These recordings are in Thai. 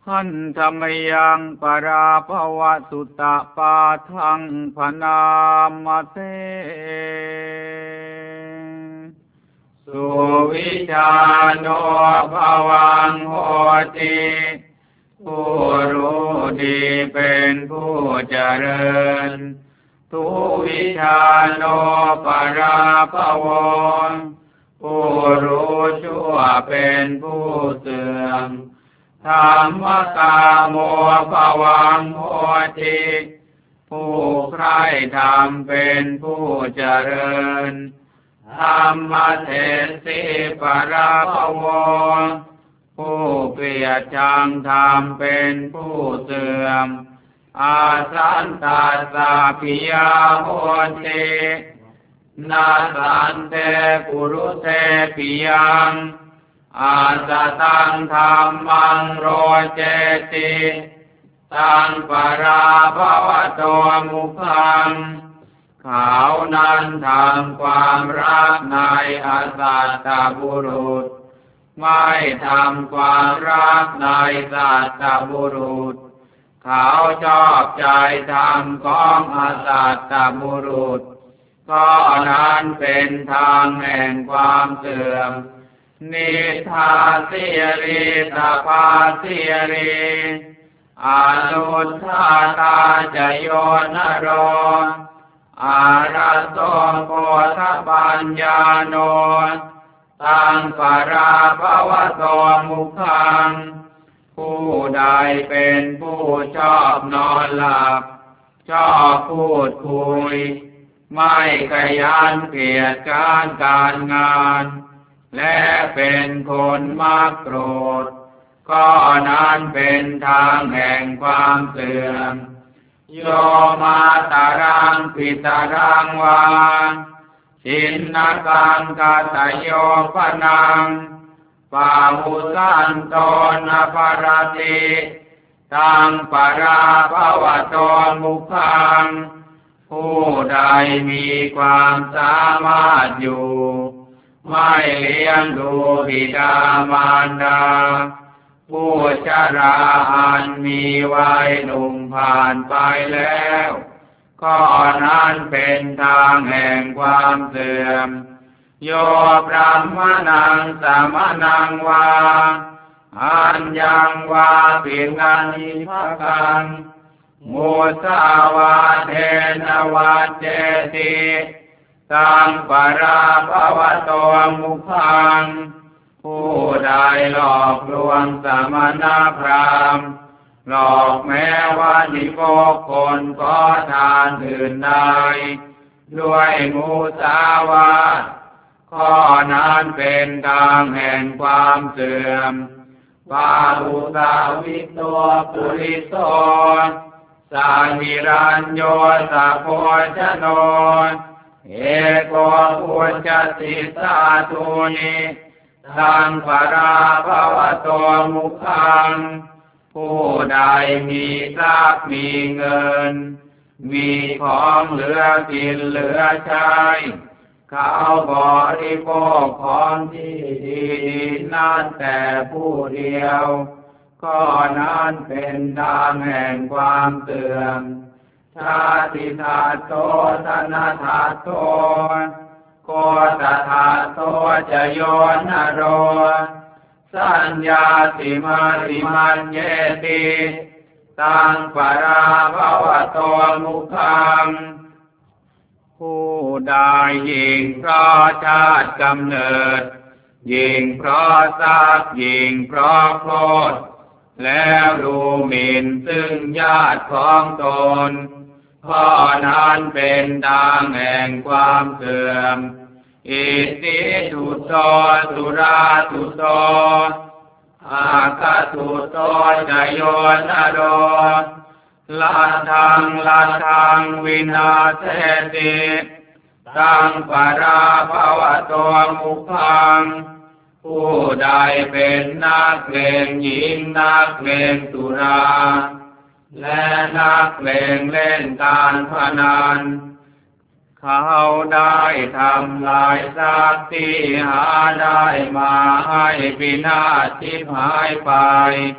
หันธรรมยังปราภวสุตตะปาทังพนามเตสุวิชาโนภวังโหติผู้รู้ดีเป็นผู้เจริญทุวิชาโนปราภวงผู้รู้ชั่วเป็นผู้เสื่อมธรรมกาโมภวังโหติผู้ใคร่ธรรมเป็นผู้เจริญธรรมเทสิปราภวงผู้เกลียดชังธรรมเป็นผู้เสื่อมอาสันตัสสะปิยาโหตินาสันเตกุรุเตปิยังอาสตังธรรมังโรเจติตังปราภวโตมุขังเขานั้นทำความรักในอสัตตบุรุษไม่ทำความรักในสัตตบุรุษเขาชอบใจธรรมของอสัตตบุรุษก็นั้นเป็นทางแห่งความเสื่อมนิทาสิริตาภาสิริอนุทธาตาจโยนโรอารัสโสโพธปัญญาโนตังปราภวโตมุขังผู้ใดเป็นผู้ชอบนอนหลับชอบพูดคุยไม่ขยันเกียจการงานและเป็นคนมักโกรธก็นั้นเป็นทางแห่งความเสื่อมโยมาตารังปิตารังวาชินนากังกาตโยปนังปาหุสันโตนะปารติตังปราภวโตมุขังผู้ใดมีความสามารถอยู่ไม่เลี้ยงดูบิดามารดาผู้ชราอันมีวัยหนุ่มผ่านไปแล้วก็นั้นเป็นทางแห่งความเสื่อมโยพรหมนังสมนังวาอัญญังวาปิงันหิภกังมุสาวาเทนวัจเจติตังปราภวโตมุขังผู้ใดหลอกลวงสมณพราหมณ์หลอกแม้ว่านิโกคนขอทานอื่นใดด้วยมุสาวาทข้อนั้นเป็นทางแห่งความเสื่อมปาหุสาวิโตปุริโสสานิรัญโยสัพโพชโนเอโกปุจจติสาธุนิตังปราภวโตมุขังผู้ใดมีทรัพย์มีเงินมีของเหลือกินเหลือใช้เขาบริโภคของที่ดีนั้นแต่ผู้เดียวก็นั้นเป็นทางแห่งความเสื่อมชาติธาโตธนาธาโตโกตถาโตจโยนโรสัญญาติมาติมันเยติตังปราภวโตมุขังผู้ใดยิ่งเพราะชาติกำเนิดยิ่งเพราะทรัพย์ยิ่งเพราะโคตรแล้วดูหมิ่นซึ่งญาติของตนข้อนั้นเป็นทางแห่งความเสื่อมอิติตุโตสุราตุโตอาคาตุโตจโยนโรลัทธังวินาเสติตังปราภวโตมุขังผู้ใดเป็นนักเลงหญิงนักเลงสุราและนักเลงเล่นการพนันเขาได้ทำลายทรัพย์ที่หาได้มาให้พินาศชิบหายไป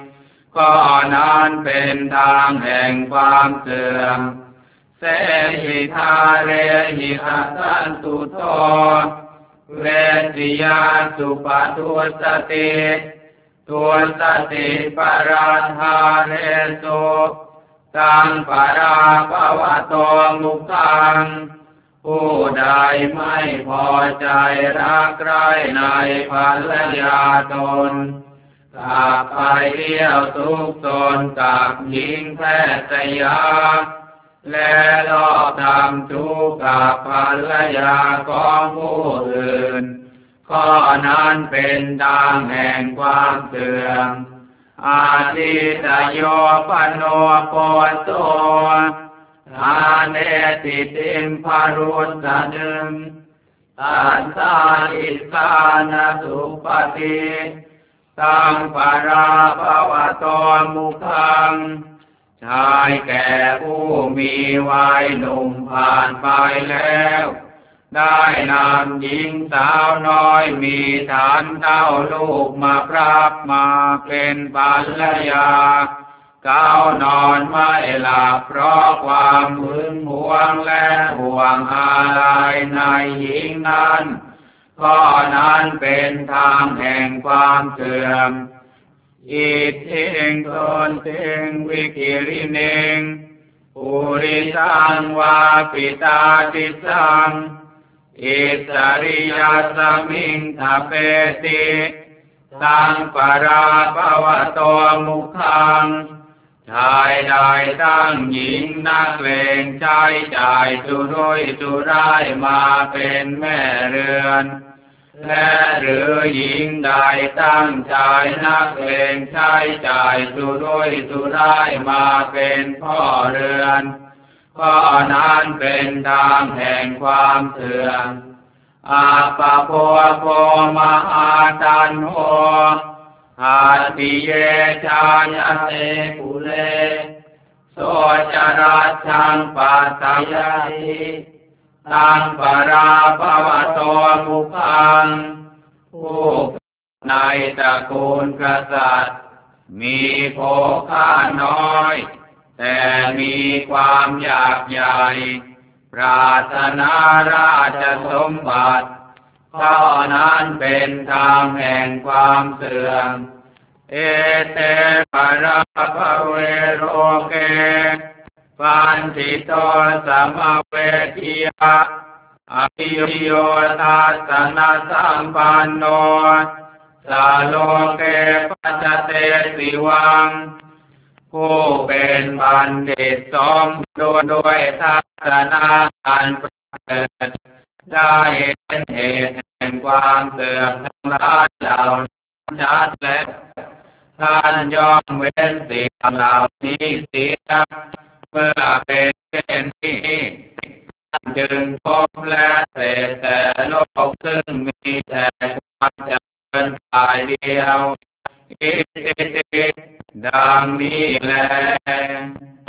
ก็นั้นเป็นทางแห่งความเสื่อมเสหิทาเรหิอัตตันตุโตเวสิยาสุปทุสติตุสติปราธาเรสุตังปราภวโตมุขังผู้ใดไม่พอใจรักใคร่ในภรรยาตนกลับไปเที่ยวทุกตนกับหญิงแพทย์ยาและลอบทำทุกข์กับภรรยาของผู้อื่นข้อนั้นเป็นทางแห่งความเสื่อมอาทิตโยปโนโปโตอาเนติติมภารุสสะนึงตัสสาอิสานสุปฏิตังปราภวโตมุขังชายแก่ผู้มีวัยหนุ่มผ่านไปแล้วได้นำหญิงสาวน้อยมีฐานเท่าลูกมาพรับมาเป็นภรรยาเขานอนไม่หลับเพราะความหึงหวงและห่วงอะไรในหญิงนั้นข้อนั้นเป็นทางแห่งความเสื่อมอิทธิงตนเตงวิกิริเนงปุริสังวาปิตาติสังอิสริยสมิงทเปติตังปราภวโตมุขังชายใดตั้งหญิงนักเลงใช้จ่ายสุรุ่ยสุร่ายมาเป็นแม่เรือนและหรือหญิงใดตั้งชายนักเลงใช้จ่ายสุรุ่ยสุร่ายมาเป็นพ่อเรือนข้อนั้นเป็นทางแห่งความเสื่อมอาปะโพโพมหาตันโหอาติเยชายเตกุเลโสจรัสชังปัสสยติตังปราภวโตมุขังผู้ในตระกูลกษัตริย์มีโภค่าน้อยแต่มีความอยากใหญ่ปรารถนาราชสมบัติข้อนั้นเป็นทางแห่งความเสื่อมเอเตปราภเวโรเกปันติโตสัมเวทิยะอภิโยทัสสนะสัมปันโนสาโลเกปัจจเตสิวังผู้เป็นบัณฑิตสมบูรณ์ด้วยทัศนะอันประเสริฐได้เห็นเหตุแห่งความเสื่อมทั้งหลายเหล่านั้นชัดแล้วท่านย่อมเว้นสิ่งเหล่านี้เสียเมื่อเป็นเช่นนี้จึงพบและเสดแต่โลกซึ่งมีแต่ความเจริญฝ่ายเดียวอิติดังนี้แล